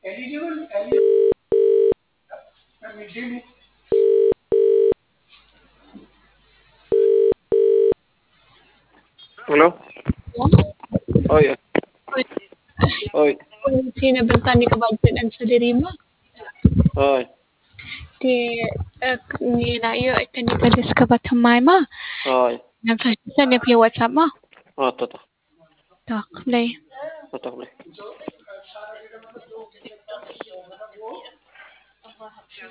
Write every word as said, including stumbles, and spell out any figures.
Hello? Oi, oi, Sina bertani ke budget dan sedirima. oi, Di ni na yo ikan di kadis ke batamai ma. oi. Nam sa sa ni pia WhatsApp ma. Oh, toto, Tak play. toto boleh.